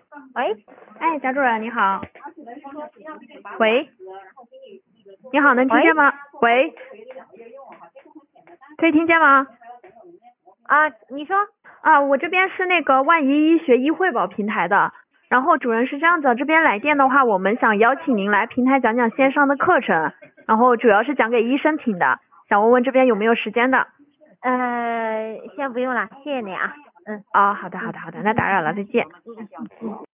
喂， 哎，贾主任你好。喂，你好，能听喂， 见吗？喂，可以听见吗？ 啊，你说， 啊，我这边是那个万一医学医惠保平台的，然后主任是这样子，这边来电的话，我们想邀请您来平台讲讲线上的课程，然后主要是讲给医生听的，想问问这边有没有时间的？ 先不用了，谢谢你啊。嗯啊，好的，那打扰了，再见。 嗯。